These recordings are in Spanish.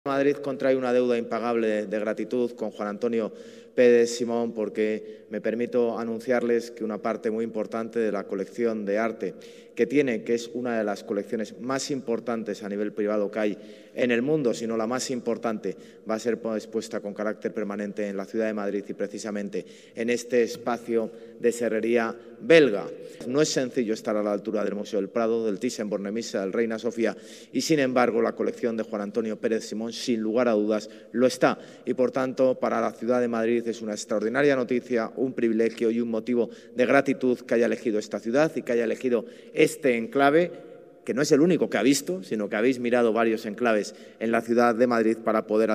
Madrid contrae una deuda impagable de gratitud con Juan Antonio Pérez Simón, porque me permito anunciarles que una parte muy importante de la colección de arte que tiene, que es una de las colecciones más importantes a nivel privado que hay en el mundo, sino la más importante, va a ser expuesta con carácter permanente en la ciudad de Madrid y precisamente en este espacio de serrería belga. No es sencillo estar a la altura del Museo del Prado, del Thyssen-Bornemisza, del Reina Sofía y, sin embargo, la colección de Juan Antonio Pérez Simón, sin lugar a dudas, lo está. Y, por tanto, para la ciudad de Madrid es una extraordinaria noticia, un privilegio y un motivo de gratitud que haya elegido esta ciudad y que haya elegido este enclave, que no es el único que ha visto, sino que habéis mirado varios enclaves en la ciudad de Madrid para poder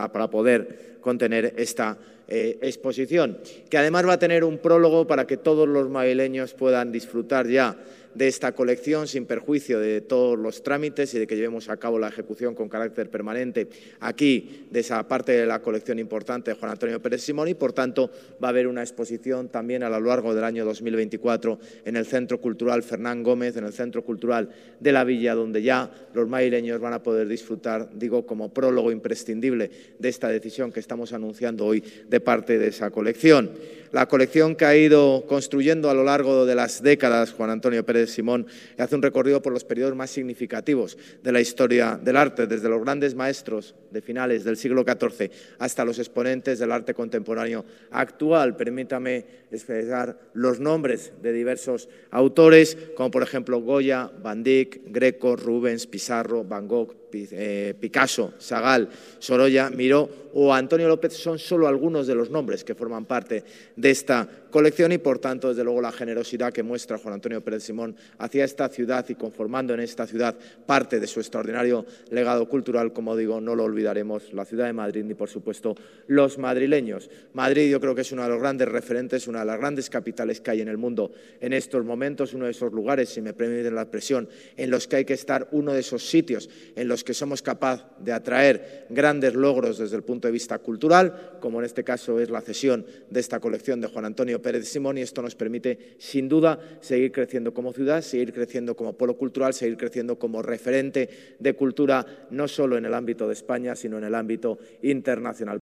contener esta exposición, que además va a tener un prólogo para que todos los madrileños puedan disfrutar ya de esta colección sin perjuicio de todos los trámites y de que llevemos a cabo la ejecución con carácter permanente aquí de esa parte de la colección importante de Juan Antonio Pérez Simón y, por tanto, va a haber una exposición también a lo largo del año 2024 en el Centro Cultural Fernán Gómez, en el Centro Cultural de la Villa, donde ya los madrileños van a poder disfrutar, digo, como prólogo imprescindible de esta decisión que estamos anunciando hoy de parte de esa colección. La colección que ha ido construyendo a lo largo de las décadas Juan Antonio Pérez Simón hace un recorrido por los periodos más significativos de la historia del arte, desde los grandes maestros de finales del siglo XIV hasta los exponentes del arte contemporáneo actual. Permítame expresar los nombres de diversos autores, como por ejemplo Goya, Van Dyck, Greco, Rubens, Pizarro, Van Gogh, Picasso, Chagall, Sorolla, Miró o Antonio López son solo algunos de los nombres que forman parte de esta colección y, por tanto, desde luego, la generosidad que muestra Juan Antonio Pérez Simón hacia esta ciudad y conformando en esta ciudad parte de su extraordinario legado cultural, como digo, no lo olvidaremos la ciudad de Madrid ni, por supuesto, los madrileños. Madrid, yo creo que es uno de los grandes referentes, una de las grandes capitales que hay en el mundo en estos momentos, uno de esos lugares, si me permiten la expresión, en los que hay que estar, uno de esos sitios en los que somos capaces de atraer grandes logros desde el punto de vista cultural, como en este caso es la cesión de esta colección de Juan Antonio Pérez Simón, y esto nos permite, sin duda, seguir creciendo como ciudad, seguir creciendo como polo cultural, seguir creciendo como referente de cultura, no solo en el ámbito de España, sino en el ámbito internacional.